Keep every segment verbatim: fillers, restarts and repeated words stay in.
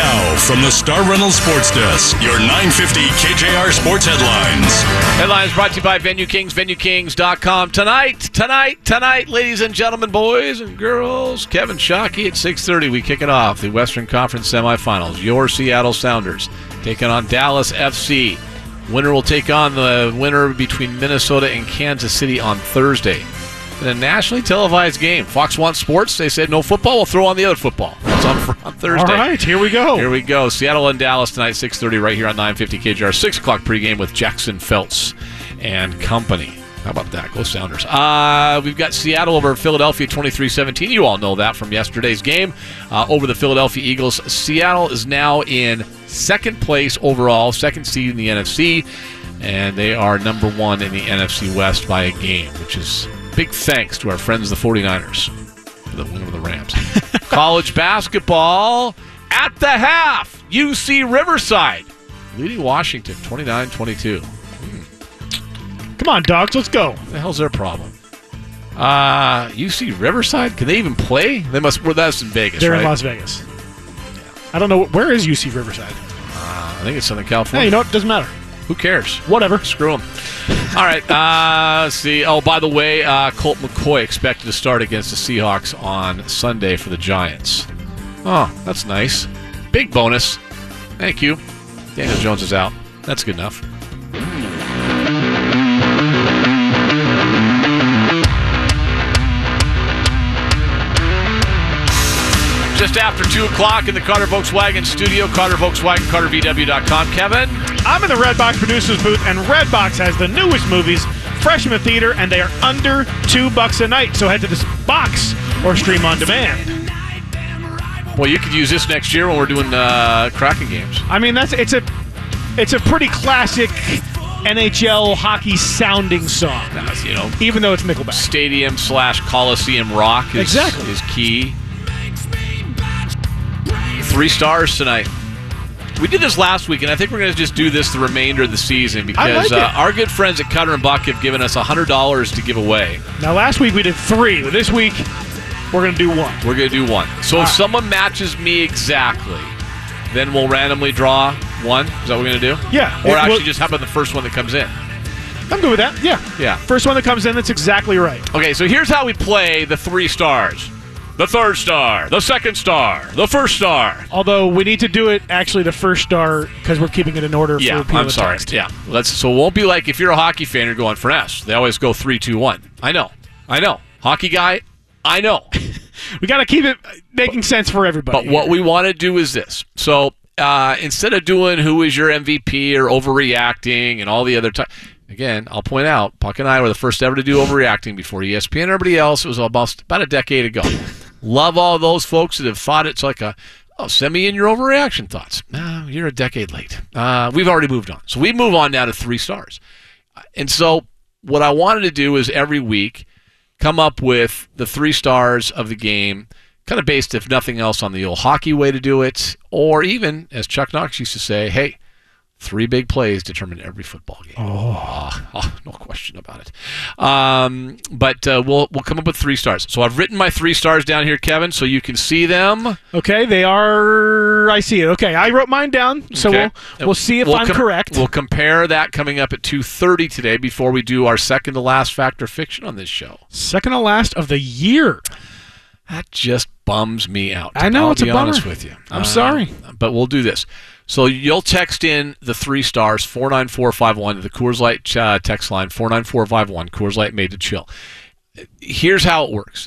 Now, from the Star Reynolds Sports Desk, your nine fifty K J R Sports Headlines. Headlines brought to you by Venue Kings, venue kings dot com. Tonight, tonight, tonight, ladies and gentlemen, boys and girls, Kevin Shockey at six thirty. We kick it off, the Western Conference semifinals. Your Seattle Sounders taking on Dallas F C. Winner will take on the winner between Minnesota and Kansas City on Thursday. In a nationally televised game. Fox wants sports. They said no football. We'll throw on the other football. It's on, on Thursday. All right, here we go. Here we go. Seattle and Dallas tonight, six thirty, right here on nine fifty K J R. six o'clock pregame with Jackson Feltz and company. How about that? Go Sounders. Uh, we've got Seattle over Philadelphia twenty-three seventeen. You all know that from yesterday's game uh, over the Philadelphia Eagles. Seattle is now in second place overall, second seed in the N F C, and they are number one in the N F C West by a game, which is big thanks to our friends the forty-niners for the win over the Rams. College basketball at the half. U C Riverside leading Washington twenty-nine twenty-two. Come on, dogs, let's go. What the hell's their problem? Uh, U C Riverside? Can they even play? They must. Well, that's in Vegas, They're right? in Las Vegas. I don't know. Where is U C Riverside? Uh, I think it's Southern California. Hey, you know what? Doesn't matter. Who cares? Whatever. Screw them. All right. Uh, let's see. Oh, by the way, uh, Colt McCoy expected to start against the Seahawks on Sunday for the Giants. Oh, that's nice. Big bonus. Thank you. Daniel Jones is out. That's good enough. Just after two o'clock in the Carter Volkswagen studio. Carter Volkswagen, Carter V W dot com. Kevin? I'm in the Redbox producer's booth, and Redbox has the newest movies fresh in the theater, and they are under two bucks a night. So head to this box or stream on demand. Well, you could use this next year when we're doing uh, Kraken games. I mean, that's it's a it's a pretty classic N H L hockey sounding song. Now, you know, even though it's Nickelback. Stadium slash Coliseum rock is, exactly. is key. Three stars tonight. We did this last week, and I think we're going to just do this the remainder of the season because like uh, our good friends at Cutter and Buck have given us one hundred dollars to give away. Now, last week we did three. But this week, we're going to do one. We're going to do one. So All if right. someone matches me exactly, then we'll randomly draw one. Is that what we're going to do? Yeah. Or It- actually well- just how about the first one that comes in? I'm good with that. Yeah. Yeah. First one that comes in, that's exactly right. Okay, so here's how we play the three stars. The third star, the second star, the first star. Although we need to do it actually the first star because we're keeping it in order for Yeah, people I'm to sorry. text. Yeah, let's. So it won't be like if you're a hockey fan, you're going for S. They always go three, two, one. I know, I know. Hockey guy, I know. We got to keep it making sense for everybody. But what we want to do is this. So uh, instead of doing who is your M V P or overreacting and all the other time. Again, I'll point out, Puck and I were the first ever to do overreacting before E S P N and everybody else. It was almost about a decade ago. Love all those folks that have thought it's like a, oh, send me in your overreaction thoughts. No, you're a decade late. Uh, we've already moved on. So we move on now to three stars. And so what I wanted to do is every week come up with the three stars of the game, kind of based, if nothing else, on the old hockey way to do it, or even, as Chuck Knox used to say, hey, three big plays determine every football game. Oh, oh no question about it. Um, but uh, we'll we'll come up with three stars. So I've written my three stars down here, Kevin, so you can see them. Okay, they are. I see it. Okay, I wrote mine down, so Okay. we'll we'll see if We'll I'm com- correct. We'll compare that coming up at two thirty today before we do our second to last fact or fiction on this show. Second to last of the year. That just bums me out. I know, I'll it's a be bummer. honest with you. I'm Uh, sorry. But we'll do this. So you'll text in the three stars, four nine four five one, to the Coors Light uh, text line, four nine four five one, Coors Light made to chill. Here's how it works.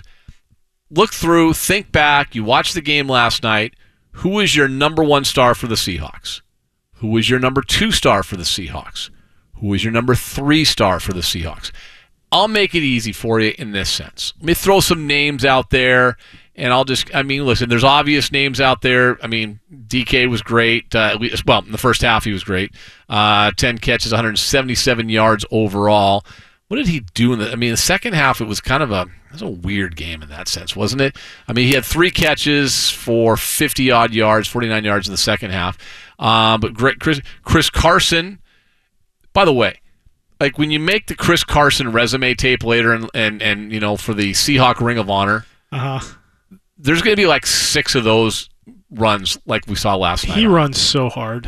Look through, think back. You watched the game last night. Who was your number one star for the Seahawks? Who was your number two star for the Seahawks? Who was your number three star for the Seahawks? I'll make it easy for you in this sense. Let me throw some names out there, and I'll just, I mean, listen, there's obvious names out there. I mean, D K was great. Uh, well, in the first half, he was great. Uh, ten catches, one hundred seventy-seven yards overall. What did he do in the, I mean, the second half, it was kind of a, it was a weird game in that sense, wasn't it? I mean, he had three catches for fifty-odd yards, forty-nine yards in the second half. Um, but great, Chris, Chris Carson, by the way, like when you make the Chris Carson resume tape later and, and, and you know, for the Seahawk Ring of Honor, Uh huh. there's going to be like six of those runs like we saw last night. He runs so hard.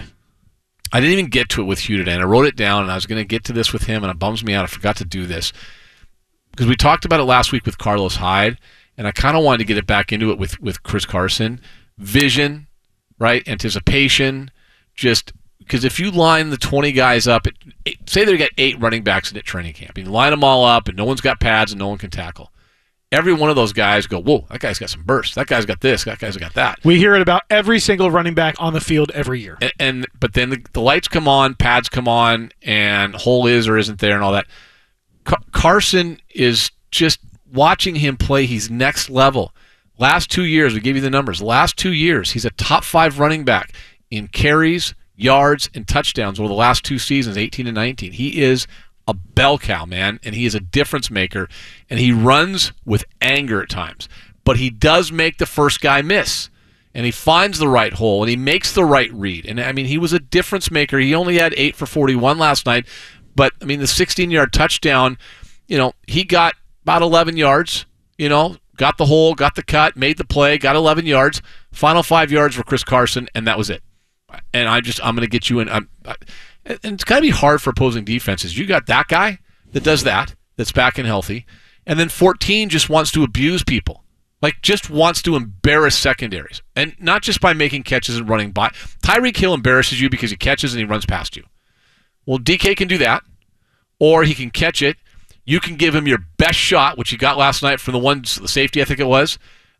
I didn't even get to it with Hugh today, and I wrote it down, and I was going to get to this with him, and it bums me out. I forgot to do this. Because we talked about it last week with Carlos Hyde, and I kind of wanted to get it back into it with, with Chris Carson. Vision, right? Anticipation. Just because if you line the twenty guys up, at eight, say they got eight running backs in at training camp, and you line them all up, and no one's got pads, and no one can tackle. Every one of those guys go, whoa, that guy's got some burst. That guy's got this. That guy's got that. We hear it about every single running back on the field every year. And, and but then the, the lights come on, pads come on, and hole is or isn't there and all that. Car- Carson is just watching him play. He's next level. Last two years, we gave you the numbers. Last two years, he's a top five running back in carries, yards, and touchdowns over the last two seasons, eighteen and nineteen. He is a bell cow, man, and he is a difference maker, and he runs with anger at times. But he does make the first guy miss, and he finds the right hole, and he makes the right read. And, I mean, he was a difference maker. He only had eight for forty-one last night, but, I mean, the sixteen-yard touchdown, you know, he got about eleven yards, you know, got the hole, got the cut, made the play, got eleven yards. Final five yards for Chris Carson, and that was it. And I just, I'm going to get you in. I'm, I, and it's got to be hard for opposing defenses. You got that guy that does that, that's back and healthy, and then fourteen just wants to abuse people, like just wants to embarrass secondaries, and not just by making catches and running by. Tyreek Hill embarrasses you because he catches and he runs past you. Well, D K can do that, or he can catch it. You can give him your best shot, which he got last night from the one, the safety, I think it was,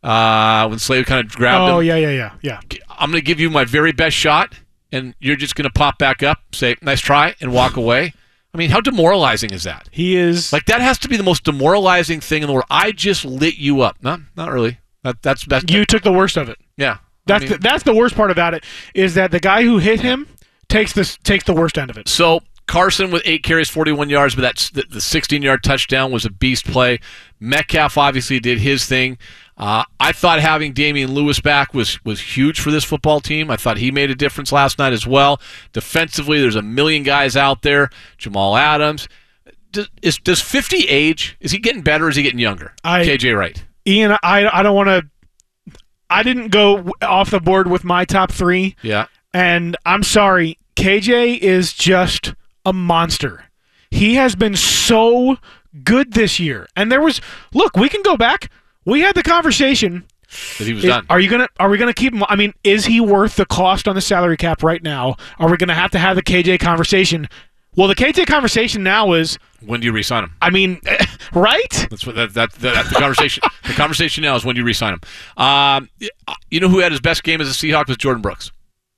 uh, when Slade kind of grabbed oh, him. Oh, yeah, yeah, yeah, yeah. I'm going to give you my very best shot, and you're just going to pop back up, say, nice try, and walk away. I mean, how demoralizing is that? He is. Like, that has to be the most demoralizing thing in the world. I just lit you up. No, not really. That, that's best. You took the worst of it. Yeah. That's I mean, the, that's the worst part about it, is that the guy who hit him takes this takes the worst end of it. So Carson with eight carries, forty-one yards, but that's the, the sixteen-yard touchdown was a beast play. Metcalf obviously did his thing. Uh, I thought having Damian Lewis back was, was huge for this football team. I thought he made a difference last night as well. Defensively, there's a million guys out there. Jamal Adams. Does, is, does fifty age? Is he getting better or is he getting younger? I, K J Wright. Ian, I, I don't want to – I didn't go off the board with my top three. Yeah. And I'm sorry, K J is just a monster. He has been so good this year. And there was – look, we can go back – we had the conversation that he was is, done. Are you gonna? Are we gonna keep him? I mean, is he worth the cost on the salary cap right now? Are we gonna have to have the K J conversation? Well, the K J conversation now is when do you re-sign him? I mean, right? That's what that, that, that that's the conversation. The conversation now is when do you re-sign him. Um, you know who had his best game as a Seahawk was Jordan Brooks.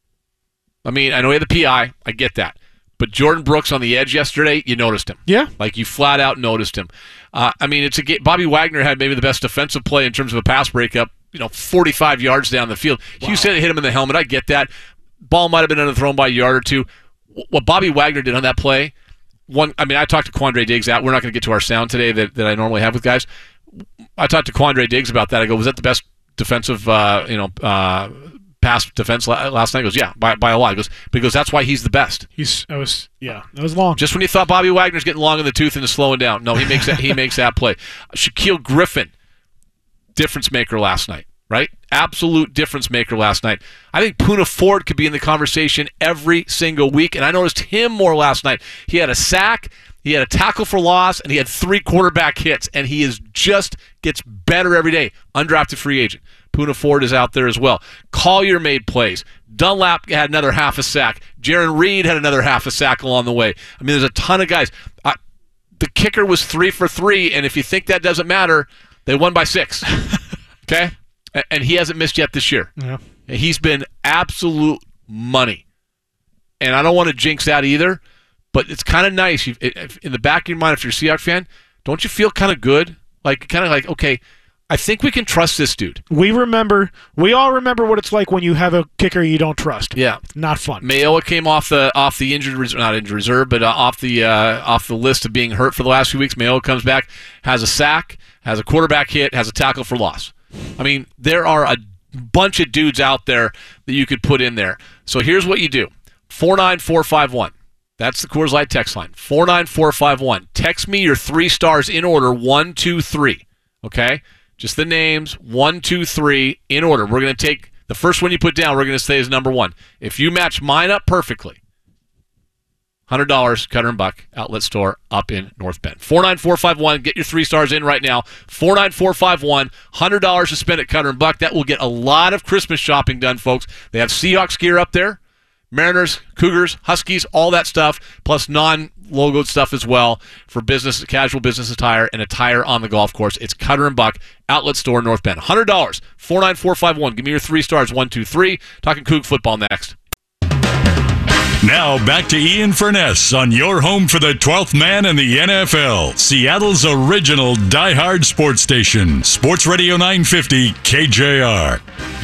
I mean, I know he had the P I. I get that. But Jordan Brooks on the edge yesterday, you noticed him. Yeah. Like, you flat out noticed him. Uh, I mean, it's a game. Bobby Wagner had maybe the best defensive play in terms of a pass breakup, you know, forty-five yards down the field. Wow. Hugh said it hit him in the helmet. I get that. Ball might have been underthrown by a yard or two. What Bobby Wagner did on that play, one. I mean, I talked to Quandre Diggs out. We're not going to get to our sound today that, that I normally have with guys. I talked to Quandre Diggs about that. I go, was that the best defensive, uh, you know, uh, pass defense last night? He goes, yeah, by, by a lot. He goes, because that's why he's the best. He's, I was, yeah, that was long. Just when you thought Bobby Wagner's getting long in the tooth and is slowing down, no, he makes that he makes that play. Shaquille Griffin, difference maker last night, right? Absolute difference maker last night. I think Poona Ford could be in the conversation every single week, and I noticed him more last night. He had a sack, he had a tackle for loss, and he had three quarterback hits, and he is just gets better every day. Undrafted free agent. Poona Ford is out there as well. Collier made plays. Dunlap had another half a sack. Jaron Reed had another half a sack along the way. I mean, there's a ton of guys. I, the kicker was three for three, and if you think that doesn't matter, they won by six. Okay? And he hasn't missed yet this year. Yeah. He's been absolute money. And I don't want to jinx that either, but it's kind of nice. You, in the back of your mind, if you're a Seahawks fan, don't you feel kind of good? Like, kind of like, okay, I think we can trust this dude. We remember, we all remember what it's like when you have a kicker you don't trust. Yeah, it's not fun. Mayowa came off the off the injured reserve, not injured reserve, but uh, off the uh, off the list of being hurt for the last few weeks. Mayowa comes back, has a sack, has a quarterback hit, has a tackle for loss. I mean, there are a bunch of dudes out there that you could put in there. So here's what you do: four nine four five one. That's the Coors Light text line. four nine four five one. Text me your three stars in order, one, two, three. Okay. Just the names, one, two, three, in order. We're going to take The first one you put down, we're going to say is number one. If you match mine up perfectly, one hundred dollars, Cutter and Buck Outlet Store up in North Bend. four nine four five one. Get your three stars in right now. four nine four five one. one hundred dollars to spend at Cutter and Buck. That will get a lot of Christmas shopping done, folks. They have Seahawks gear up there. Mariners, Cougars, Huskies, all that stuff, plus non-logoed stuff as well for business, casual business attire, and attire on the golf course. It's Cutter and Buck Outlet Store, North Bend. one hundred dollars, four nine four five one. Give me your three stars, one, two, three. Talking Coug football next. Now back to Ian Furness on your home for the twelfth man in the N F L. Seattle's original diehard sports station. Sports Radio nine fifty K J R.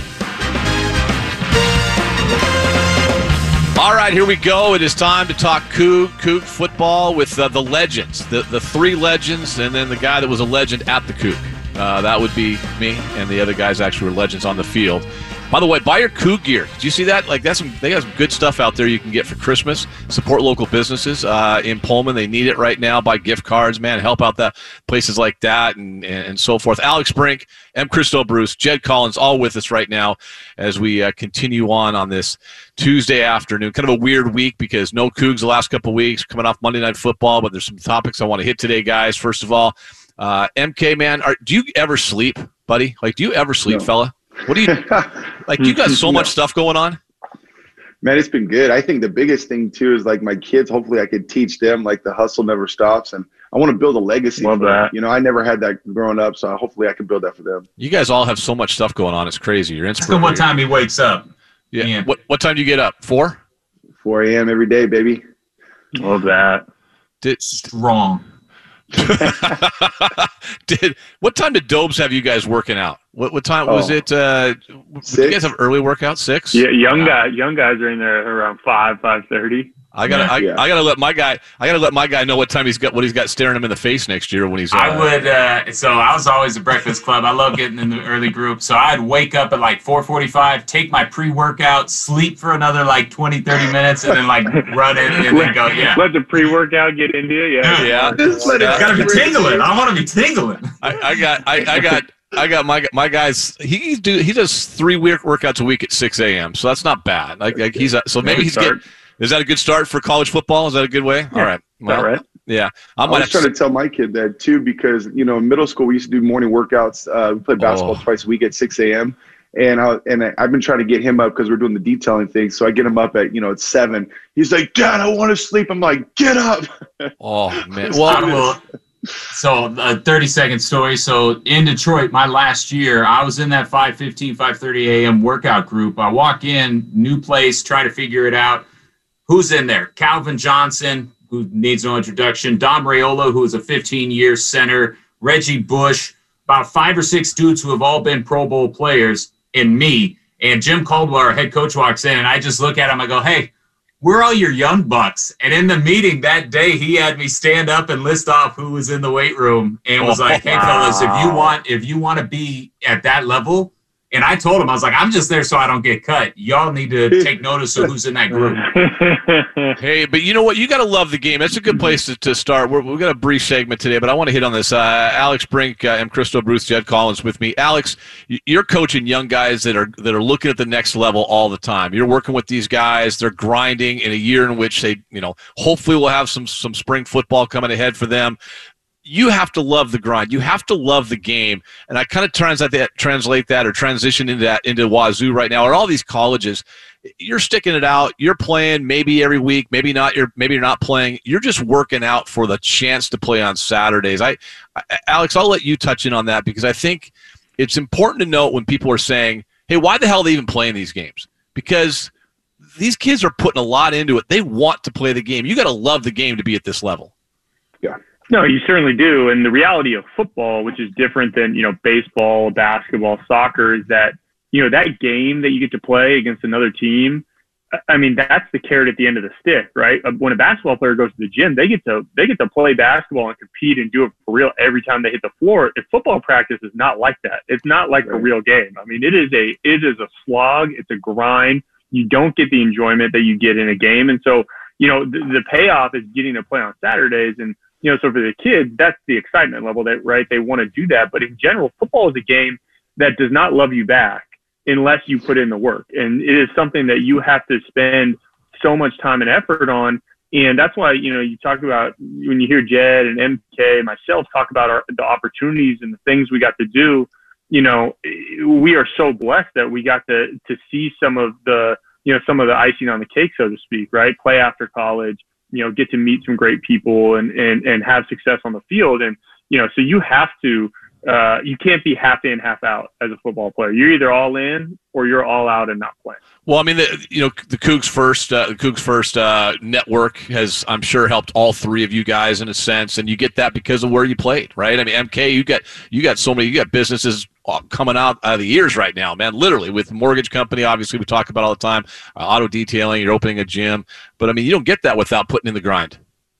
All right, here we go. It is time to talk Coug, Coug football with uh, the legends, the, the three legends, and then the guy that was a legend at the Coug. Uh, that would be me, and the other guys actually were legends on the field. By the way, buy your Coug gear. Did you see that? Like that's some, they got some good stuff out there you can get for Christmas. Support local businesses uh, in Pullman. They need it right now. Buy gift cards, man. Help out the places like that and, and, and so forth. Alex Brink, M. Christo Bruce, Jed Collins, all with us right now as we uh, continue on on this Tuesday afternoon. Kind of a weird week because no Cougs the last couple of weeks, coming off Monday Night Football, but there's some topics I want to hit today, guys. First of all, uh, M K, man, are, do you ever sleep, buddy? Like, do you ever sleep, No. fella? What do you like? You got so much stuff going on. Man, it's been good. I think the biggest thing too is like my kids. Hopefully, I could teach them like the hustle never stops, and I want to build a legacy. Love for them. that. You know, I never had that growing up, so hopefully, I can build that for them. You guys all have so much stuff going on. It's crazy. You're Ask him inspiring. what time he wakes up. Yeah. Yeah. What What time do you get up? Four. four a.m. every day, baby. Love that. Did Strong. did what time did Dobes have you guys working out? What what time was Oh. it? Uh, did you Six. guys have early workouts? Six. Yeah, young guy, young guys are in there around five, five thirty. I gotta, I, Yeah. I gotta let my guy, I gotta let my guy know what time he's got, what he's got staring him in the face next year when he's. Uh, I would, uh, so I was always at Breakfast Club. I love getting in the early group. So I'd wake up at like four forty-five, take my pre-workout, sleep for another like twenty, thirty minutes, and then like run it and then go, yeah. Let the pre-workout get into you. Yeah. Yeah. Just let it Yeah. Gotta be tingling. I want to be tingling. I, I got, I, I got, I got my my guys. He do he does three week workouts a week at six a.m. So that's not bad. Like, like he's so maybe Good he's start. getting. Is that a good start for college football? Is that a good way? All right. Well, All right. Yeah. I I might was have trying to, to tell my kid that too because you know in middle school we used to do morning workouts. Uh, we played basketball Oh. twice a week at six a.m. And I, and I, I've been trying to get him up because we're doing the detailing thing. So I get him up at you know at seven. He's like, Dad, I want to sleep. I'm like, get up. Oh man. I Well, will. So a thirty second story. So in Detroit, my last year, I was in that five fifteen, five thirty a.m. workout group. I walk in, new place, try to figure it out. Who's in there? Calvin Johnson, who needs no introduction. Dom Raiola, who is a fifteen year center. Reggie Bush, about five or six dudes who have all been Pro Bowl players, and me. And Jim Caldwell, our head coach, walks in, and I just look at him. I go, hey, we're all your young bucks. And in the meeting that day, he had me stand up and list off who was in the weight room and was like, hey, fellas, if you want if you want to be at that level, and I told him, I was like, I'm just there so I don't get cut. Y'all need to take notice of who's in that group. hey, but you know what? You got to love the game. That's a good place to, to start. We're, we've got a brief segment today, but I want to hit on this. Uh, Alex Brink, uh, M. Christo Bruce, Jed Collins with me. Alex, y- you're coaching young guys that are that are looking at the next level all the time. You're working with these guys. They're grinding in a year in which they, you know, hopefully we'll have some some spring football coming ahead for them. You have to love the grind. You have to love the game. And I kind of translate that, translate that or transition into that into Wazoo right now, or all these colleges. You're sticking it out. You're playing maybe every week, maybe not. You're maybe you're not playing. You're just working out for the chance to play on Saturdays. I, I Alex, I'll let you touch in on that because I think it's important to note when people are saying, "Hey, why the hell are they even playing these games?" Because these kids are putting a lot into it. They want to play the game. You got to love the game to be at this level. Yeah. No, you certainly do. And the reality of football, which is different than, you know, baseball, basketball, soccer, is that, you know, that game that you get to play against another team, I mean, that's the carrot at the end of the stick, right? When a basketball player goes to the gym, they get to they get to play basketball and compete and do it for real every time they hit the floor. If football practice is not like that, it's not like a real game. I mean, it is a it is a slog. It's a grind. You don't get the enjoyment that you get in a game. And so, you know, the, the payoff is getting to play on Saturdays. And, you know, so for the kids, that's the excitement level that, right? They want to do that. But in general, football is a game that does not love you back. unless you put in the work. And it is something that you have to spend so much time and effort on. And that's why, you know, you talk about when you hear Jed and M K, myself talk about our, the opportunities and the things we got to do, you know, we are so blessed that we got to, to see some of the, you know, some of the icing on the cake, so to speak, right? Play after college, you know, get to meet some great people and, and, and have success on the field. And, you know, so you have to, uh, you can't be half in, half out as a football player. You're either all in or you're all out and not playing. Well, I mean, the, you know, the Cougs First, uh, the Cougs First uh, network has, I'm sure, helped all three of you guys in a sense, and you get that because of where you played, right? I mean, M K, you got you got so many, you got businesses coming out of the ears right now, man. Literally, with the mortgage company, obviously we talk about all the time, uh, auto detailing, you're opening a gym, but I mean, you don't get that without putting in the grind.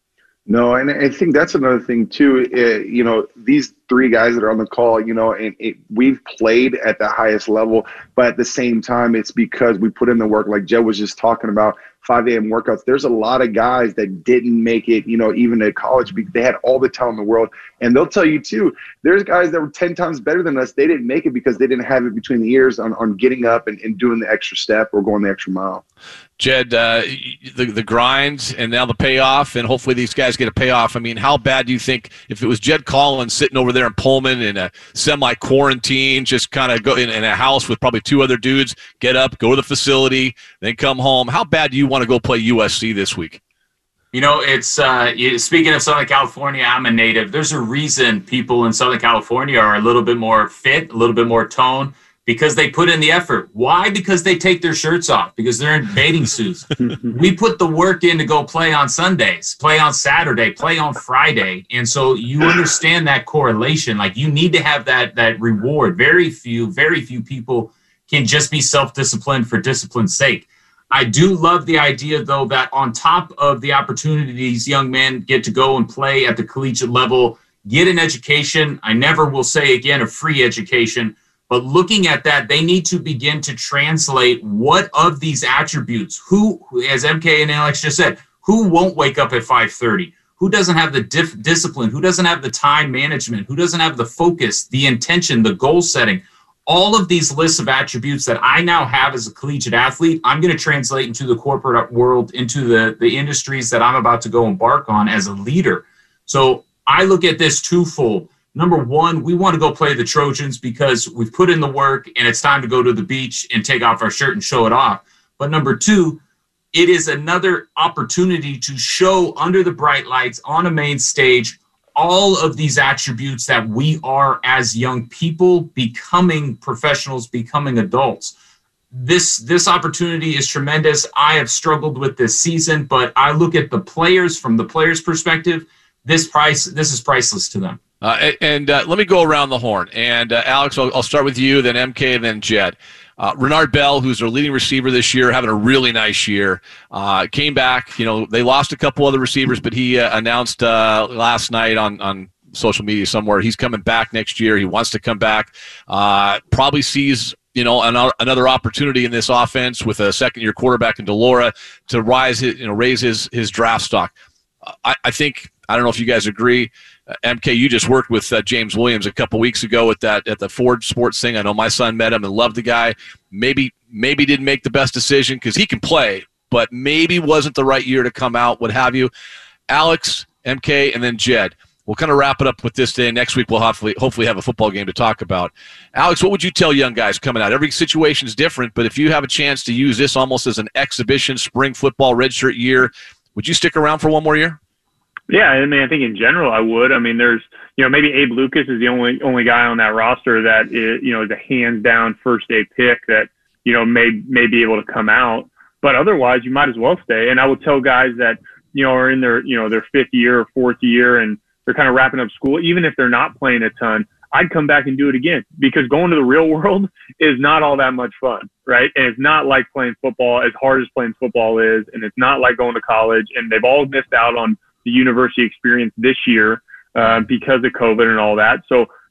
No, and I think that's another thing too. Uh, you know, these three guys that are on the call, you know, and it, we've played at the highest level, but at the same time, it's because we put in the work. Like Joe was just talking about five a.m. workouts. There's a lot of guys that didn't make it, you know, even at college. They had all the talent in the world, and they'll tell you too. There's guys that were ten times better than us. They didn't make it because they didn't have it between the ears on, on getting up and, and doing the extra step or going the extra mile. Jed, uh, the the grind and now the payoff, and hopefully these guys get a payoff. I mean, how bad do you think if it was Jed Collins sitting over there in Pullman in a semi-quarantine, just kind of go in, in a house with probably two other dudes, get up, go to the facility, then come home? How bad do you want to go play U S C this week? You know, it's uh, you, speaking of Southern California, I'm a native. There's a reason people in Southern California are a little bit more fit, a little bit more toned, because they put in the effort. Why? Because they take their shirts off, because they're in bathing suits. We put the work in to go play on Sundays, play on Saturday, play on Friday. And so you understand that correlation. Like, you need to have that that reward. Very few, very few people can just be self-disciplined for discipline's sake. I do love the idea, though, that on top of the opportunity these young men get to go and play at the collegiate level, get an education. I never will say again a free education. But looking at that, they need to begin to translate what of these attributes, who, as M K and Alex just said, who won't wake up at five thirty? Who doesn't have the dif- discipline? Who doesn't have the time management? Who doesn't have the focus, the intention, the goal setting? All of these lists of attributes that I now have as a collegiate athlete, I'm going to translate into the corporate world, into the, the industries that I'm about to go embark on as a leader. So I look at this twofold. Number one, we want to go play the Trojans because we've put in the work and it's time to go to the beach and take off our shirt and show it off. But number two, it is another opportunity to show under the bright lights on a main stage all of these attributes that we are as young people becoming professionals, becoming adults. This, this opportunity is tremendous. I have struggled with this season, but I look at the players from the players' perspective. This price, this is priceless to them. Uh, and uh, let me go around the horn. And, uh, Alex, I'll, I'll start with you, then M K, then Jed. Uh, Renard Bell, who's their leading receiver this year, having a really nice year, uh, came back. You know, they lost a couple other receivers, but he uh, announced uh, last night on, on social media somewhere he's coming back next year. He wants to come back. Uh, probably sees, you know, an, another opportunity in this offense with a second-year quarterback in Delora to rise his, you know, raise his, his draft stock. I, I think, I don't know if you guys agree, Uh, M K, you just worked with uh, James Williams a couple weeks ago at that at the Ford Sports thing. I know my son met him and loved the guy. Maybe maybe didn't make the best decision because he can play, but maybe wasn't the right year to come out, what have you. Alex, M K, and then Jed. We'll kind of wrap it up with this day. Next week we'll hopefully hopefully have a football game to talk about. Alex, what would you tell young guys coming out? Every situation is different, but if you have a chance to use this almost as an exhibition spring football redshirt year, would you stick around for one more year? Yeah, I mean, I think in general I would. I mean, there's, you know, maybe Abe Lucas is the only only guy on that roster that is, you know, is a hands down first day pick that, you know, may may be able to come out. But otherwise, you might as well stay. And I would tell guys that, you know, are in their, you know, their fifth year or fourth year and they're kind of wrapping up school, even if they're not playing a ton, I'd come back and do it again, because going to the real world is not all that much fun, right? And it's not like playing football, as hard as playing football is, and it's not like going to college. And they've all missed out on the university experience this year uh, because of COVID and all that. So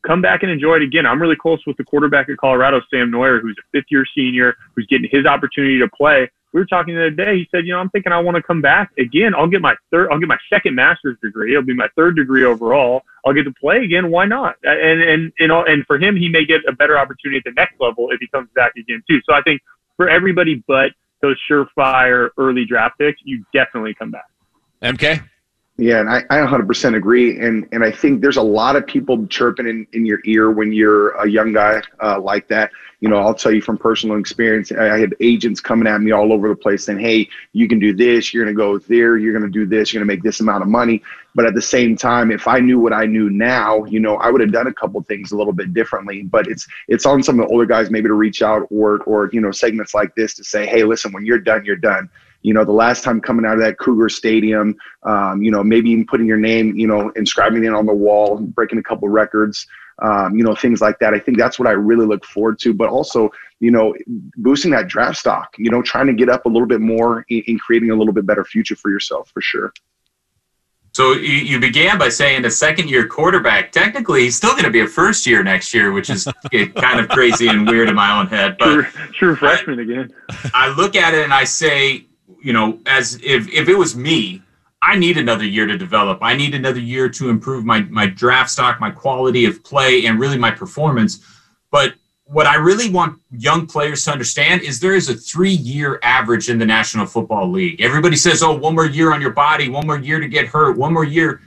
come back and enjoy it again. I'm really close with the quarterback at Colorado, Sam Neuer, who's a fifth-year senior, who's getting his opportunity to play. We were talking the other day. He said, you know, I'm thinking I want to come back again. I'll get my third, I'll get my second master's degree. It'll be my third degree overall. I'll get to play again. Why not? And and and, and for him, he may get a better opportunity at the next level if he comes back again too. So I think for everybody but those surefire early draft picks, you definitely come back. M K? Yeah, and I, I one hundred percent agree. And and I think there's a lot of people chirping in, in your ear when you're a young guy uh, like that. You know, I'll tell you from personal experience, I had agents coming at me all over the place saying, hey, you can do this, you're going to go there, you're going to do this, you're going to make this amount of money. But at the same time, if I knew what I knew now, you know, I would have done a couple of things a little bit differently. But it's it's on some of the older guys maybe to reach out or, or you know, segments like this to say, hey, listen, when you're done, you're done. You know, the last time coming out of that Cougar Stadium, um, you know, maybe even putting your name, you know, inscribing it on the wall, breaking a couple records, um, you know, things like that. I think that's what I really look forward to. But also, you know, boosting that draft stock, you know, trying to get up a little bit more in, in creating a little bit better future for yourself, for sure. So you, you began by saying a second-year quarterback. Technically, he's still going to be a first year next year, which is kind of crazy and weird in my own head. But true, true freshman I, again. I look at it and I say, you know, as if, if it was me, I need another year to develop. I need another year to improve my, my draft stock, my quality of play, and really my performance. But what I really want young players to understand is there is a three-year average in the National Football League. Everybody says, oh, one more year on your body, one more year to get hurt, one more year.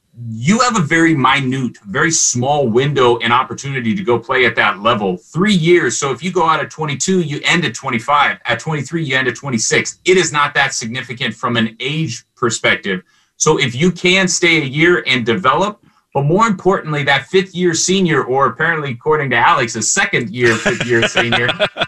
You have a very minute, very small window and opportunity to go play at that level. Three years. So if you go out at twenty-two, you end at twenty-five. At twenty-three, you end at twenty-six. It is not that significant from an age perspective. So if you can stay a year and develop, but more importantly, that fifth year senior, or apparently according to Alex, a second year, fifth year senior,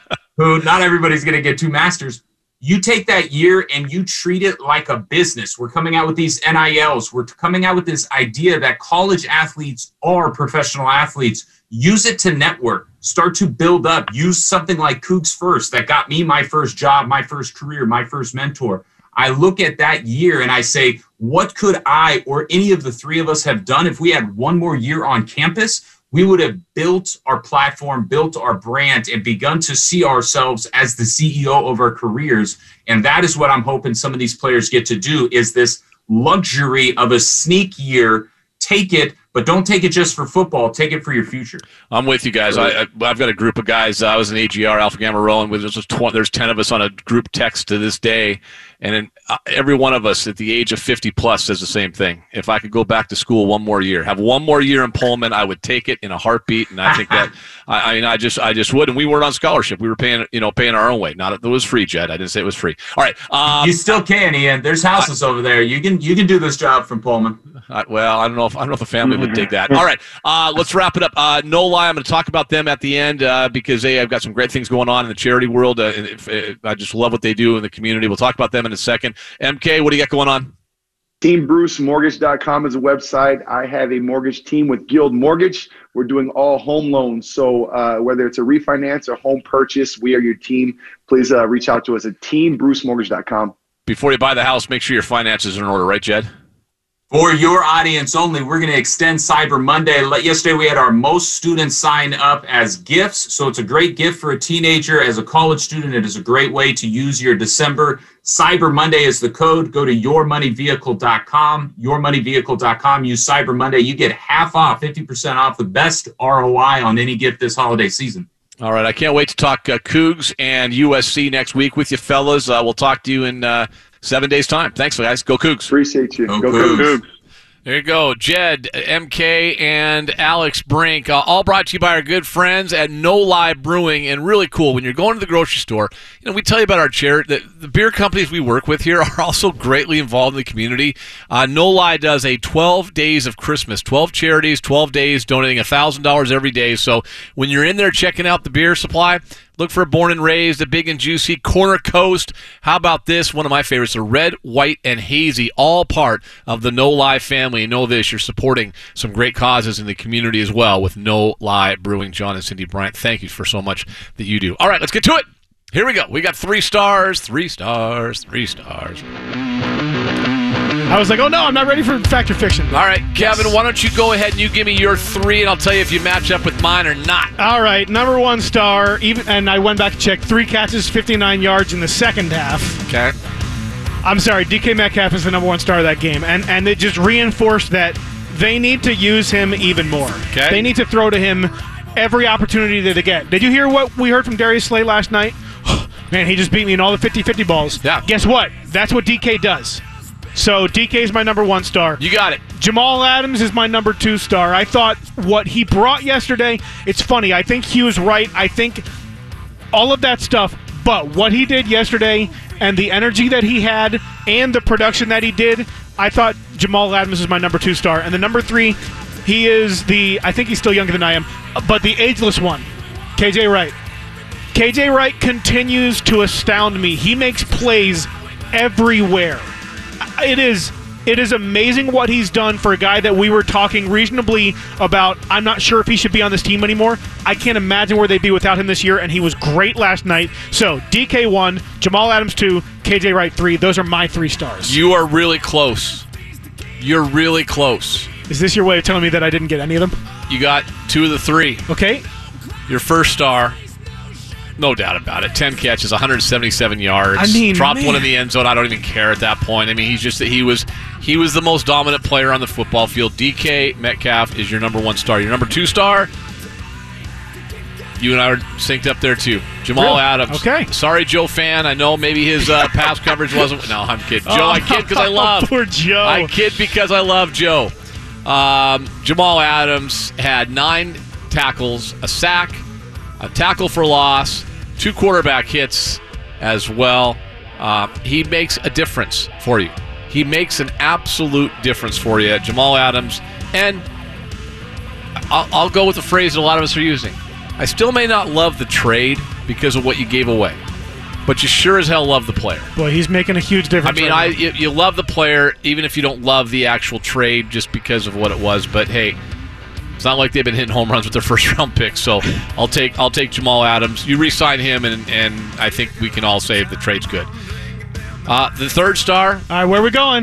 who not everybody's going to get two masters. You take that year and you treat it like a business. We're coming out with these N I Ls. We're coming out with this idea that college athletes are professional athletes. Use it to network. Start to build up. Use something like Cougs First that got me my first job, my first career, my first mentor. I look at that year and I say, what could I or any of the three of us have done if we had one more year on campus? We would have built our platform, built our brand, and begun to see ourselves as the C E O of our careers. And that is what I'm hoping some of these players get to do, is this luxury of a sneak year. Take it, but don't take it just for football. Take it for your future. I'm with you guys. I, I, I've got a group of guys. I was in A G R, Alpha Gamma Rho, and there's, twenty, there's ten of us on a group text to this day. And in, uh, every one of us at the age of fifty plus says the same thing. If I could go back to school one more year, have one more year in Pullman, I would take it in a heartbeat. And I think that, I, I mean, I just, I just would. And we weren't on scholarship. We were paying, you know, paying our own way. Not, it was free, Jed. I didn't say it was free. All right. Um, you still can, Ian. There's houses I, over there. You can, you can do this job from Pullman. I, well, I don't know if I don't know if the family would dig that. All right, uh, let's wrap it up. Uh, no lie, I'm going to talk about them at the end uh, because they have got some great things going on in the charity world. Uh, if, if, I just love what they do in the community. We'll talk about them in a second. M K, what do you got going on? Team Bruce Mortgage dot com is a website. I have a mortgage team with Guild Mortgage. We're doing all home loans. So uh, whether it's a refinance or home purchase, we are your team. Please uh, reach out to us at Team Bruce Mortgage dot com. Before you buy the house, make sure your finances are in order, right, Jed? For your audience only, we're going to extend Cyber Monday. Yesterday, we had our most students sign up as gifts. So it's a great gift for a teenager. As a college student, it is a great way to use your December. Cyber Monday is the code. Go to your money vehicle dot com, your money vehicle dot com. Use Cyber Monday. You get half off, fifty percent off, the best R O I on any gift this holiday season. All right. I can't wait to talk uh, Cougs and U S C next week with you fellas. Uh, we'll talk to you in uh, seven days' time. Thanks, guys. Go Cougs. Appreciate you. Go, Go Cougs. Cougs. There you go. Jed, M K, and Alex Brink, uh, all brought to you by our good friends at No Lie Brewing. And really cool, when you're going to the grocery store, you know, we tell you about our charity. The, the beer companies we work with here are also greatly involved in the community. Uh, No Lie does a twelve days of Christmas, twelve charities, twelve days, donating one thousand dollars every day. So when you're in there checking out the beer supply, look for a Born and Raised, a Big and Juicy, Corner Coast. How about this? One of my favorites, a Red, White, and Hazy, all part of the No Lie family. And know this, you're supporting some great causes in the community as well with No Lie Brewing. John and Cindy Bryant, thank you for so much that you do. All right, let's get to it. Here we go. We got three stars, three stars, three stars. I was like, oh no, I'm not ready for fact or fiction. All right, Kevin, Yes. why don't you go ahead and you give me your three, and I'll tell you if you match up with mine or not. All right, number one star, even, and I went back to check, three catches, fifty-nine yards in the second half. Okay. I'm sorry, D K Metcalf is the number one star of that game, and, and it just reinforced that they need to use him even more. Okay. They need to throw to him every opportunity that they get. Did you hear what we heard from Darius Slay last night? Man, he just beat me in all the fifty-fifty balls. Yeah. Guess what? That's what D K does. So D K is my number one star. You got it. Jamal Adams is my number two star. I thought what he brought yesterday, it's funny. I think Hugh's right. I think all of that stuff, but what he did yesterday and the energy that he had and the production that he did, I thought Jamal Adams is my number two star. And the number three, he is the, I think he's still younger than I am, but the ageless one, K J Wright. K J Wright continues to astound me. He makes plays everywhere. It is it is amazing what he's done for a guy that we were talking reasonably about. I'm not sure if he should be on this team anymore. I can't imagine where they'd be without him this year, and he was great last night. So D K one, Jamal Adams two, K J Wright three. Those are my three stars. You are really close. You're really close. Is this your way of telling me that I didn't get any of them? You got two of the three. Okay. Your first star, no doubt about it. Ten catches, one hundred seventy-seven yards. I mean, dropped man. one in the end zone. I don't even care at that point. I mean, he's just he was he was the most dominant player on the football field. D K Metcalf is your number one star. Your number two star, you and I are synced up there too. Jamal Really? Adams. Okay. Sorry, Joe fan. I know maybe his uh, pass coverage wasn't. No, I'm kidding. Joe, I kid because I love. Poor Joe. I kid because I love Joe. Um, Jamal Adams had nine tackles, a sack, a tackle for loss, two quarterback hits as well. Uh, he makes a difference for you. He makes an absolute difference for you, Jamal Adams. And I'll, I'll go with the phrase that a lot of us are using. I still may not love the trade because of what you gave away, but you sure as hell love the player. Boy, he's making a huge I difference. mean, right I now. you, you love the player even if you don't love the actual trade just because of what it was. But hey, it's not like they've been hitting home runs with their first round picks. So I'll take I'll take Jamal Adams. You re-sign him, and and I think we can all say the trade's good. Uh, the third star, All right, where are we going?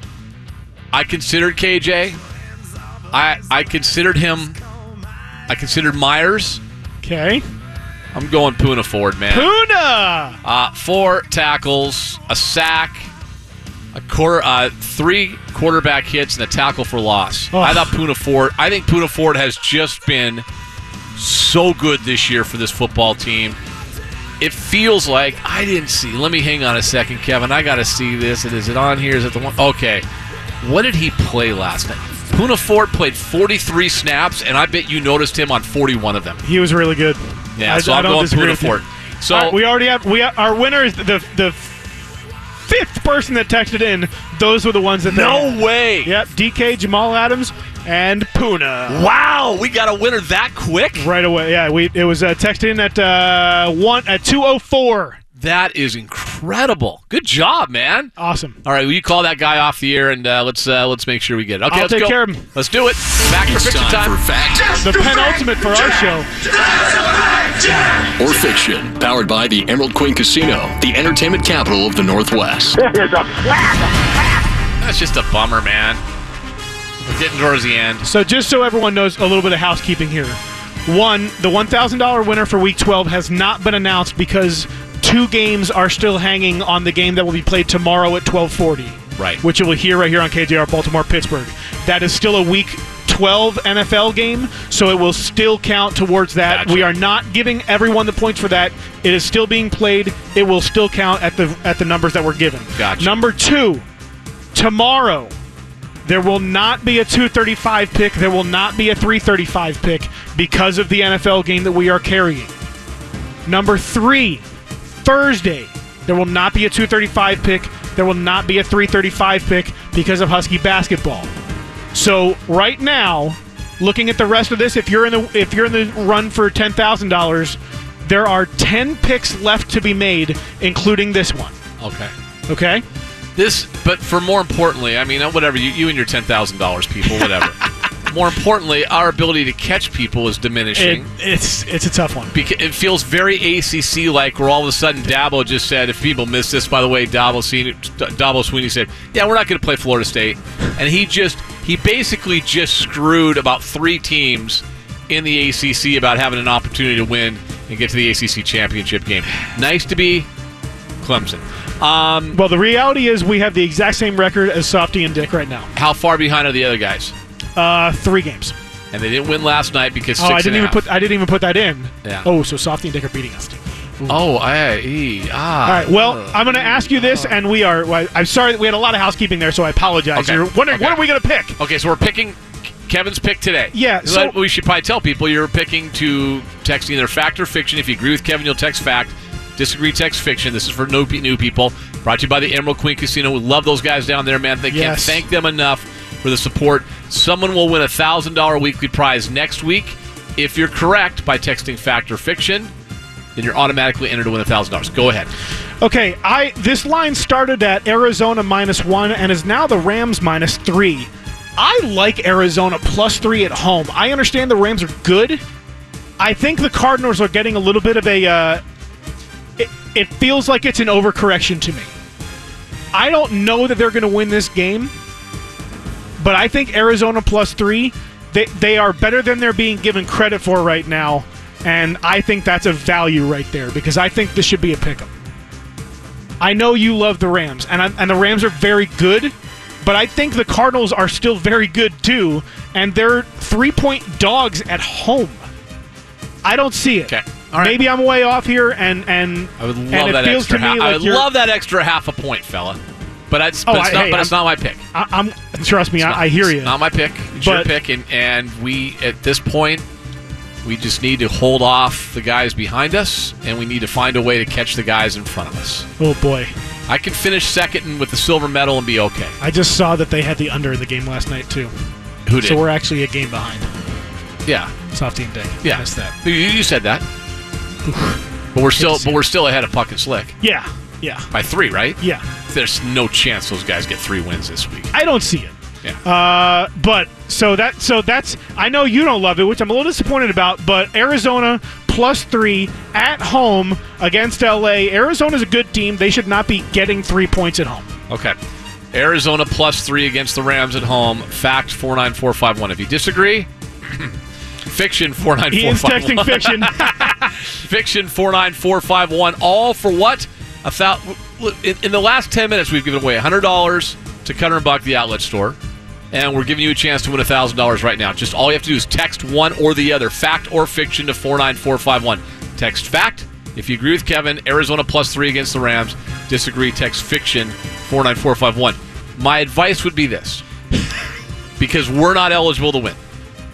I considered K J. I I considered him. I considered Myers. Okay. I'm going Puna Ford, man. Puna! Uh, four tackles, a sack, a quarter, uh, three quarterback hits, and a tackle for loss. Oh. I thought Puna Ford. I think Puna Ford has just been so good this year for this football team. It feels like I didn't see. Let me hang on a second, Kevin. I got to see this. And is it on here? Is it the one? Okay. What did he play last night? Puna Ford played forty-three snaps, and I bet you noticed him on forty-one of them. He was really good. Yeah, I, so I I'm don't going disagree Puna with you. Ford. So All right, we already have we our winner is the the fifth person that texted in. Those were the ones that they no had. way. Yep, D K, Jamal Adams, and Puna. Wow, we got a winner that quick? Right away. Yeah, we it was uh, texted in at uh, one at two oh four. That is incredible. Good job, man. Awesome. All right, will you call that guy off the air and uh, let's uh, let's make sure we get it. Okay, I'll let's take go. care of him. Let's do it. Back for It's fiction time time. for fact The penultimate for our show. or fiction, powered by the Emerald Queen Casino, the entertainment capital of the Northwest. That's just a bummer, man. We're getting towards the end. So just so everyone knows, a little bit of housekeeping here. One, the one thousand dollars winner for Week twelve has not been announced because two games are still hanging on the game that will be played tomorrow at twelve forty. Right. Which you will hear right here on K J R Baltimore-Pittsburgh. That is still a Week twelve N F L game, so it will still count towards that. Gotcha. We are not giving everyone the points for that. It is still being played. It will still count at the at the numbers that were given. Gotcha. Number two, tomorrow, there will not be a two thirty-five pick. There will not be a three thirty-five pick because of the N F L game that we are carrying. Number three, Thursday, there will not be a two thirty-five pick. There will not be a three thirty-five pick because of Husky basketball. So right now, looking at the rest of this, if you're in the if you're in the run for ten thousand dollars, there are ten picks left to be made, including this one. Okay. Okay? This, but for more importantly, I mean, whatever, you, you and your ten thousand dollars, people, whatever. more importantly, our ability to catch people is diminishing. It, it's it's a tough one. Beca- It feels very A C C-like, where all of a sudden Dabo just said, if people miss this, by the way, Dabo Sweeney, Dabo Sweeney said, yeah, we're not going to play Florida State. And he just, he basically just screwed about three teams in the A C C about having an opportunity to win and get to the A C C championship game. Nice to be Clemson. Um, Well, the reality is we have the exact same record as Softy and Dick right now. how far behind are the other guys? Uh, three games. And they didn't win last night because Oh, six I didn't and a even half. put I didn't even put that in. Yeah. Oh, so Softy and Dick are beating us. Oh, I, e, ah. All right. Well, I'm going to ask you this, and we are. Well, I'm sorry that we had a lot of housekeeping there, so I apologize. Okay. You're wondering Okay. what are we going to pick? Okay, so we're picking Kevin's pick today. Yeah, so- we should probably tell people you're picking to text either fact or fiction. If you agree with Kevin, you'll text fact. Disagree, text fiction. This is for new, new people. Brought to you by the Emerald Queen Casino. We love those guys down there, man. They can't Yes. thank them enough for the support. Someone will win a one thousand dollars weekly prize next week. If you're correct by texting fact or fiction, then you're automatically entered to win one thousand dollars. Go ahead. Okay, I this line started at Arizona minus one and is now the Rams minus three. I like Arizona plus three at home. I understand the Rams are good. I think the Cardinals are getting a little bit of a. Uh, it, it feels like it's an overcorrection to me. I don't know that they're going to win this game, but I think Arizona plus three. They they are better than they're being given credit for right now. And I think that's a value right there because I think this should be a pick'em. I know you love the Rams, and I, and the Rams are very good, but I think the Cardinals are still very good too, and they're three-point dogs at home. I don't see it. Okay. All right. Maybe I'm way off here, and and I would love and it that feels extra to me half. like I would you're- love that extra half a point, fella. But it's, but Oh, it's, I- not, hey, but it's I'm- not my pick. I, I'm trust me, It's I, not- I hear it's you. Not my pick. It's your But- pick, and, and we, at this point, we just need to hold off the guys behind us, and we need to find a way to catch the guys in front of us. Oh boy, I can finish second with the silver medal and be okay. I just saw that they had the under in the game last night too. Who did? So we're actually a game behind. yeah, Softy and Dick. yeah. I missed that. You, you said that. But we're still, see but it. we're still ahead of Puck and Slick Yeah, yeah, by three, right? yeah. There's no chance those guys get three wins this week. I don't see it. Yeah. Uh, but so that so that's I know you don't love it, which I'm a little disappointed about. But Arizona plus three at home against L A. Arizona's a good team. They should not be getting three points at home. Okay. Arizona plus three against the Rams at home. Fact four nine four five one. If you disagree, fiction four nine four Ian's five one. texting fiction. Fiction four nine four five one. All for what? A thou- in, in the last ten minutes, we've given away one hundred dollars to Cutter and Buck, the outlet store. And we're giving you a chance to win one thousand dollars right now. Just all you have to do is text one or the other, fact or fiction, to four nine four five one. Text fact if you agree with Kevin, Arizona plus three against the Rams. Disagree, text fiction, four nine four five one. My advice would be this, because we're not eligible to win.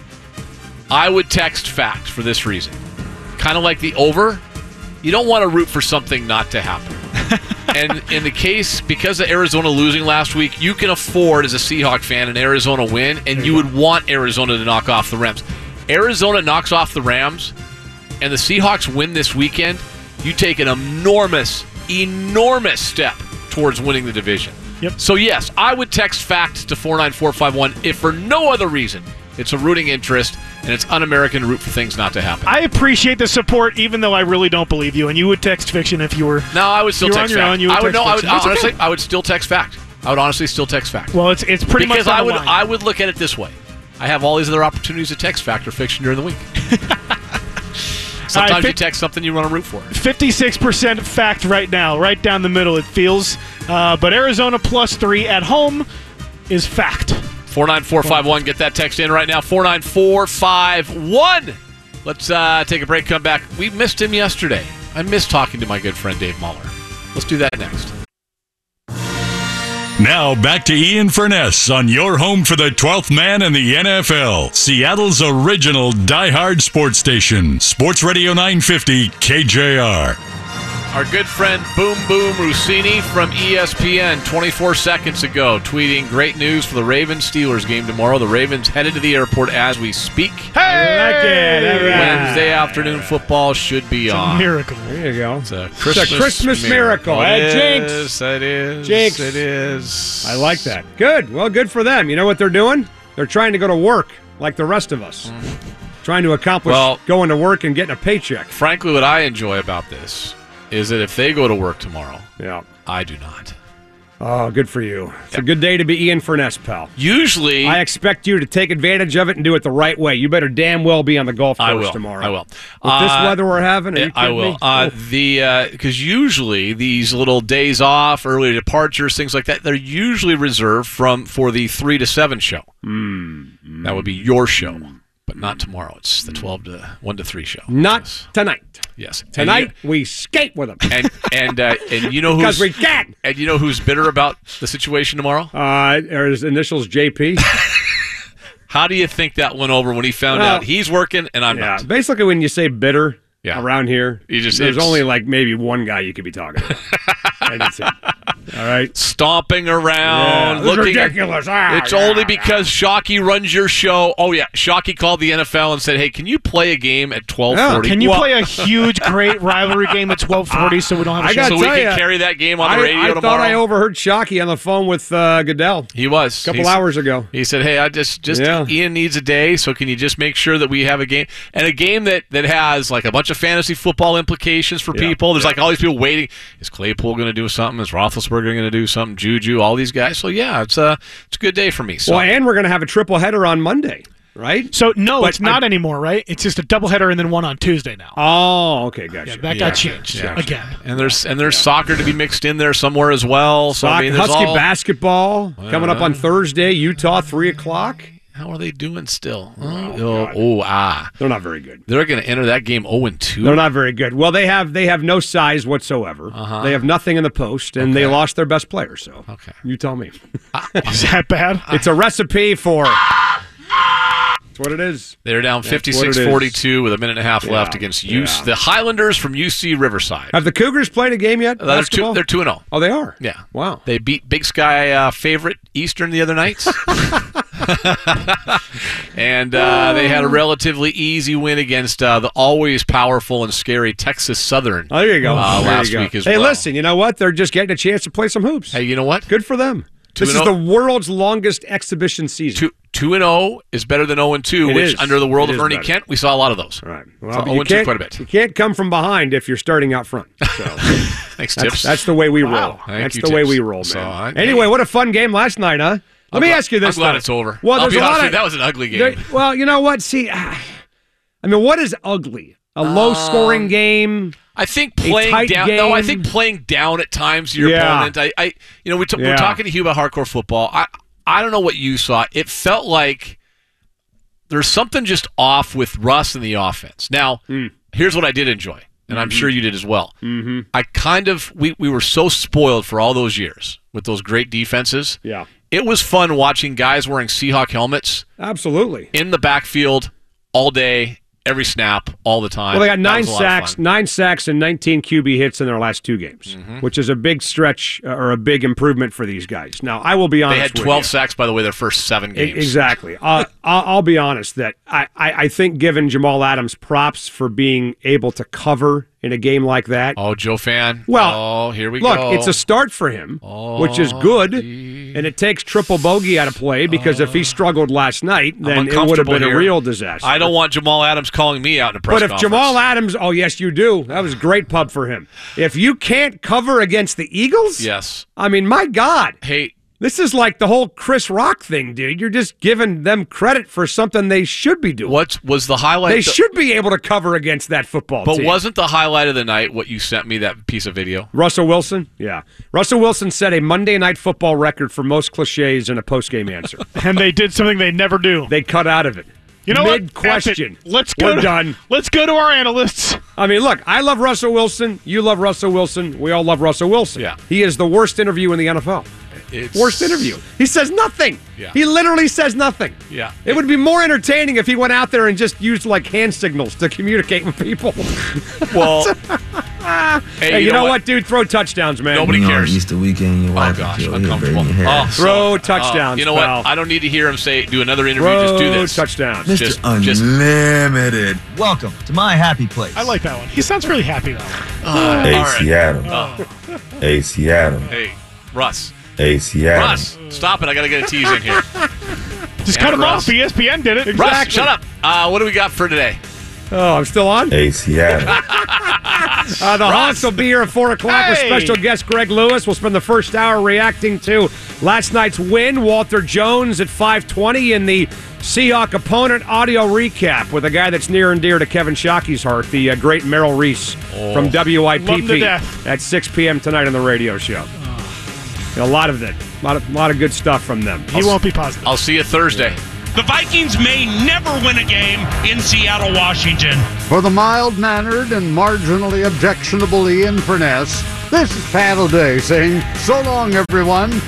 I would text fact for this reason. Kind of like the over, you don't want to root for something not to happen. And in the case, because of Arizona losing last week, you can afford, as a Seahawk fan, an Arizona win, and you would want Arizona to knock off the Rams. Arizona knocks off the Rams, and the Seahawks win this weekend, you take an enormous, enormous step towards winning the division. Yep. So, yes, I would text fact to four nine four five one if for no other reason. It's a rooting interest, and it's un-American to root for things not to happen. I appreciate the support, even though I really don't believe you. And you would text fiction if you were. No, I would still You're text on your fact. own, you would I would text no, I would fiction. That's honestly, okay. I would still text fact. I would honestly still text fact. Well, it's it's pretty because much on I the would line. I would look at it this way. I have all these other opportunities to text fact or fiction during the week. Sometimes All right, you fi- text something you want to root for. fifty-six percent fact right now, right down the middle. It feels, uh, but Arizona plus three at home is fact. four nine four five one. Get that text in right now. four nine four five one. Let's uh, take a break, come back. We missed him yesterday. I missed talking to my good friend Dave Muller. Let's do that next. Now back to Ian Furness on your home for the twelfth man in the N F L. Seattle's original diehard sports station. Sports Radio nine fifty K J R. Our good friend Boom Boom Rossini from E S P N twenty-four seconds ago tweeting great news for the Ravens-Steelers game tomorrow. The Ravens headed to the airport as we speak. Hey, I like it. All right. Wednesday afternoon football should be It's a on. miracle. There you go. It's a It's Christmas, a Christmas miracle. Eh, It Jinx. is, it is. Jinx. It is. I like that. Good. Well, good for them. You know what they're doing? They're trying to go to work. like the rest of us, trying to accomplish Well- going to work and getting a paycheck. Frankly, what I enjoy about this is that if they go to work tomorrow, Yeah. I do not. Oh, good for you. It's a good day to be Ian Furness, pal. Usually, I expect you to take advantage of it and do it the right way. You better damn well be on the golf course I will. tomorrow. I will. With this Uh, weather we're having, are you I kidding will. me? Uh, Oh. the because usually these little days off, early departures, things like that, they're usually reserved from for the three to seven show. Mm. That would be your show, but not tomorrow. It's the twelve to one to three show. Not Yes. tonight. Yes. And Tonight, you- we skate with them. And and uh, and you know Because who's we can. and you know who's bitter about the situation tomorrow? Uh, are his initials J P? How do you think that went over when he found Well, out he's working and I'm Yeah. not? Basically, when you say bitter Yeah. around here, You just- there's it's- only like maybe one guy you could be talking about. And that's it. All right. Stomping Yeah, around, this is looking at- ridiculous. Ah, it's yeah, only yeah. because Shockey runs your show. Oh yeah, Shockey called the N F L and said, "Hey, can you play a game at twelve forty? Can you Well- play a huge, great rivalry game at twelve forty so we don't have a I show? gotta so we tell can ya, carry that game on I, the radio I tomorrow?" thought I overheard Shockey on the phone with uh, Goodell he was a couple He's- hours ago. He said, "Hey, I just just Yeah. Ian needs a day, so can you just make sure that we have a game and a game that that has like a bunch of fantasy football implications for Yeah, people? There's like all these people waiting. Is Claypool going to do something? Is Roethlisberger going to do something? Juju, all these guys. So yeah, it's a it's a good day for me. So Well, and we're going to have a triple header on Monday, right? So, no, But it's not I- anymore, right? It's just a doubleheader and then one on Tuesday now. Oh, okay, gotcha. Yeah, that got changed Yeah. again. and there's and there's soccer to be mixed in there somewhere as well. So I Soc- mean, there's Husky all, basketball coming up on Uh, Thursday, Utah, three o'clock. How are they doing still? Oh, oh, oh, ah, They're not very good. they're going to enter that game zero and two. They're not very good. Well, they have they have no size whatsoever. Uh-huh. They have nothing in the post, and they Okay. lost their best player. So, Okay. you tell me. Is that bad? It's a recipe for. That's what it is. They're down what it fifty-six is. forty-two with a minute and a half Yeah, left against U C, yeah. the Highlanders from U C Riverside. Have the Cougars played a game yet? Uh, they're two. basketball? They're two and zero. Oh, they are. Yeah. Wow. They beat Big Sky uh, favorite Eastern the other night, and uh, they had a relatively easy win against uh, the always powerful and scary Texas Southern. Oh, there you go. Uh, There you last go. week as hey, well. listen. You know what? They're just getting a chance to play some hoops. Hey, you know what? Good for them. Two This and is the oh. world's longest exhibition season. Two two and zero is better than zero and two, It which is. under the world It of is Ernie better. Kent, we saw a lot of those. All right. So Well, zero you and two can't, quite a bit. you can't come from behind if you're starting out front. So Thanks, that's, Tips. that's the way we roll. Thank That's you, the way Tips. we roll, man. So, I- anyway, what a fun game last night, huh? Let I'm me glad- ask you this. I'm glad though. it's over. Well, I'll there's be a honest lot with of you, that was an ugly game. there- well, you know what? See, I mean, what is ugly? A low-scoring game. I think A playing tight down. No, I game. think playing down at times to your Yeah. opponent. I, I, you know, we t- Yeah. we're talking to Hugh about hardcore football. I, I don't know what you saw. It felt like there's something just off with Russ and the offense. Now, Mm. here's what I did enjoy, and I'm Mm-hmm. sure you did as well. Mm-hmm. I kind of we we were so spoiled for all those years with those great defenses. Yeah, It was fun watching guys wearing Seahawk helmets absolutely. in the backfield all day, every snap, all the time. Well, they got That nine was a lot of sacks, fun. nine sacks, and nineteen Q B hits in their last two games, which is a big stretch uh, or a big improvement for these guys. Now, I will be honest. They had with twelve you. sacks, by the way, their first seven E- games. Exactly. Uh, I'll, I'll be honest that I, I, I think giving Jamal Adams props for being able to cover in a game like that. Oh, Joe Fan. Well, oh, here we Look, go. it's a start for him, which is Oh, good, gee. and it takes triple bogey out of play because if he struggled last night, then it would have uncomfortable been a here. real disaster. I don't want Jamal Adams calling me out in a press But if conference. Jamal Adams, oh yes, you do. That was great pub for him. If you can't cover against the Eagles, Yes. I mean, my God, Hey, this is like the whole Chris Rock thing, dude. You're just giving them credit for something they should be doing. what was the highlight? They the- should be able to cover against that football But team. wasn't the highlight of the night what you sent me, that piece of video? Russell Wilson? Yeah. Russell Wilson set a Monday Night Football record for most cliches in a post-game answer. And they did something they never do. They cut out of it. You know what? Mid-question. F it. Let's go. We're to, done. Let's go to our analysts. I mean, look, I love Russell Wilson. You love Russell Wilson. We all love Russell Wilson. Yeah. He is the worst interview in the N F L. It's, Worst interview. He says nothing. Yeah. He literally says nothing. Yeah. It would be more entertaining if he went out there and just used like hand signals to communicate with people. Well, hey, you, know, what? dude? Throw touchdowns, man. Nobody Being cares. On Easter weekend, your Oh wife gosh, will kill uncomfortable. your baby hair. Oh, Throw so- touchdowns, uh, you know pal. what? I don't need to hear him say do another interview. Throw just do this. touchdowns. Mister Just- just- Unlimited. Welcome to my happy place. I like that one. He sounds really happy though. Uh, Hey, all right. Seattle. Oh, Hey, Seattle. hey, Russ. Hey, Seattle. Russ, stop it. I got to get a tease in here. Just Damn cut it, him Russ. off. E S P N did it. Russ, shut up. Uh, what do we got for today? Oh, I'm still on? Hey, Seattle. Uh, the Hawks will be here at four o'clock with Hey! special guest Greg Lewis. We'll spend the first hour reacting to last night's win. Walter Jones at five twenty in the Seahawk opponent audio recap with a guy that's near and dear to Kevin Shockey's heart, the uh, great Merrill Reese Oh. from W I Love him P to P death. at six p.m. tonight on the radio show. You know, a lot of it. A lot of, lot of good stuff from them. He won't be positive. I'll see you Thursday. The Vikings may never win a game in Seattle, Washington. For the mild-mannered and marginally objectionable Ian Furness, this is Pat O'Day saying, so long, everyone.